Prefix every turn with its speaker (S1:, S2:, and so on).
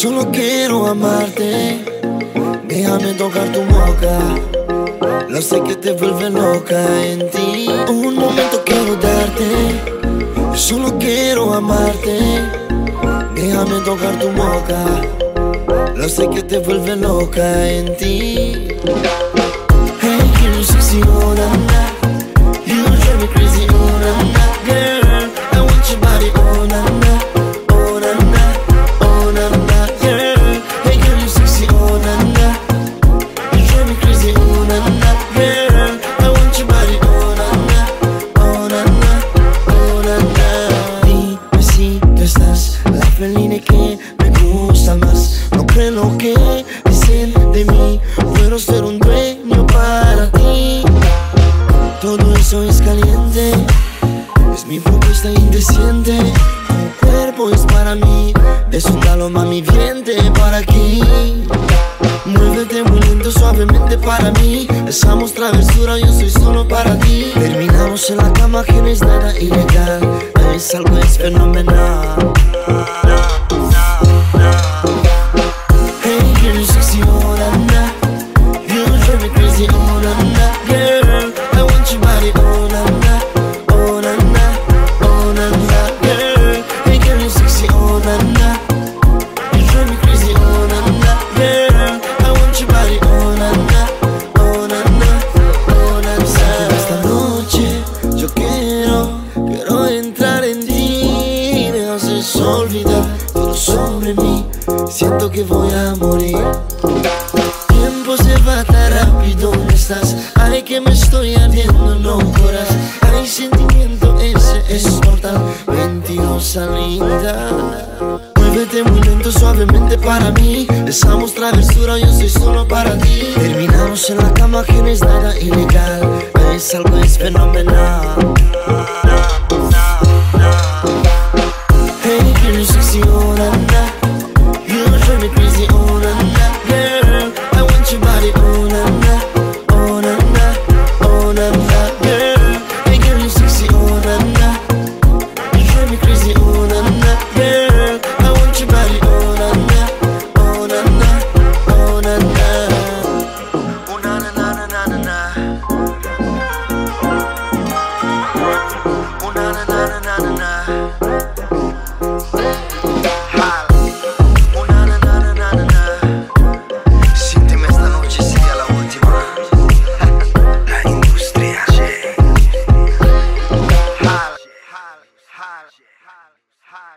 S1: Solo quiero amarte, déjame tocar tu boca. Lo sé que te vuelve loca en ti. Un momento quiero darte, yo solo quiero amarte, déjame tocar tu boca. Lo sé que te vuelve loca en ti. Hey, you're sexy, oh na na. You drive me crazy, oh na na. Girl, I want your body, oh na na. Oh na na, oh na na. Girl, hey girl, you're sexy, oh na na. You drive me crazy, oh na na. Girl, I want your body, oh na na. Oh na na, oh na na. Dime si tú estás la feline que me gusta más. No creo lo que dicen de mí, puedo ser un dueño para ti. Todo eso es caliente, es mi propuesta indecente. Tu cuerpo es para mí, desnúdalo mami, viente para aquí. Muévete muy lento, suavemente para mí. Besamos travesura, yo soy solo para ti. Terminamos en la cama que no es nada ilegal, es algo es fenomenal. Hey girl, you're sexy, oh na na. You drive me crazy, oh na na. Girl, I want your body, oh na na. Oh na na, oh na na. Girl, hey girl, you're sexy, oh na na. You drive me crazy, oh na na. Girl, I want your body, oh na na. Oh na na, oh na na. Esta noche yo quiero entrar en ti. Me haces olvidar todo sobre mí. Siento que voy a morir. Tiempo se va tan rápido, ¿dónde estás? Ay, que me estoy ardiendo, no corras. Hay sentimiento, ese es mortal. Mentirosa linda. Muévete muy lento, suavemente para mí. Besamos travesura, yo soy solo para ti. Terminamos en la cama que no es nada ilegal, es algo es fenomenal.